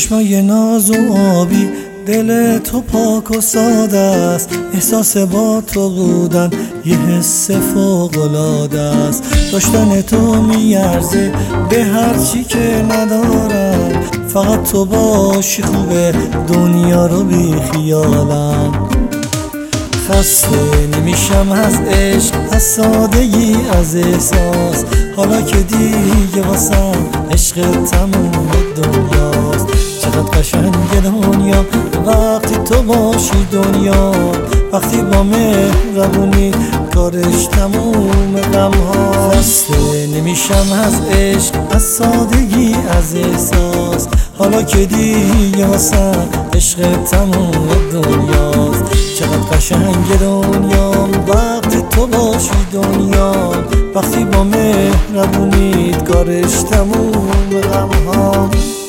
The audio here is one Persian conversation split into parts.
چشمای ناز و آبی، دل تو پاک و ساده است. احساس با تو بودن یه حس فوق‌العاده است. داشتن تو میارزه به هر چی که ندارم. فقط تو باشی خوبه، دنیا رو بی خیالم. خسته نمیشم از عشق، از سادگی، از احساس. حالا که دیگه واسم عشق تموم دنیاست. چقدر قشنگه دنیا وقتی تو باشی دنیا. وقتی با مهربونی کارش تموم غم ها. خسته نمیشم از عشق، از سادگی، از احساس. حالا که دیگه واسم عشق تموم دنیاست. چقدر قشنگه دنیا وقتی تو باشی دنیا. وقتی با مهربونیت کارش تموم غم ها.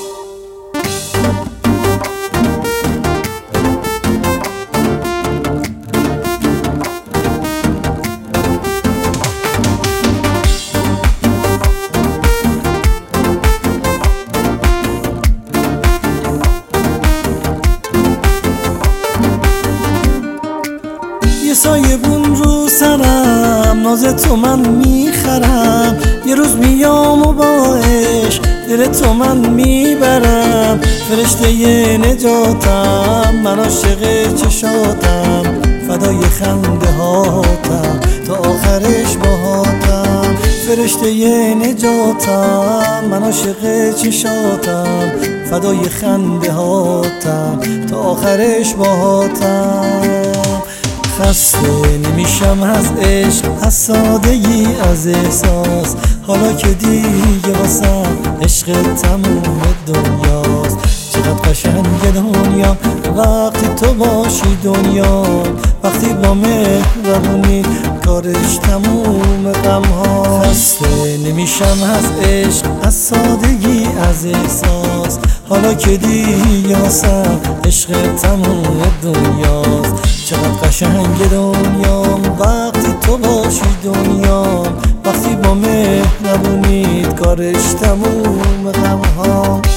یه سایه بون رو سرم، ناز تو من میخرم. یه روز میام و با عشق دل تو من میبرم. فرشته ی نجاتم، من عاشق چشاتم. فدای خنده هاتم تا آخرش باهاتم. فرشته ی نجاتم، من عاشق چشاتم. فدای خنده هاتم تا آخرش باهاتم. خسته نمیشم از عشق، از سادگی، از احساس. حالا که دیگه واسم عشق تموم دنیاست. چقدر قشنگه دنیا وقتی تو باشی دنیا. وقتی با مهربونی کارش تموم غم ها. خسته نمیشم از عشق، از سادگی، از احساس. حالا که دیگه واسم عشق تموم دنیاست. چقدر قشنگه دنیا وقتی تو باشی دنیا. وقتی با مهربونیت کارش تموم غم ها.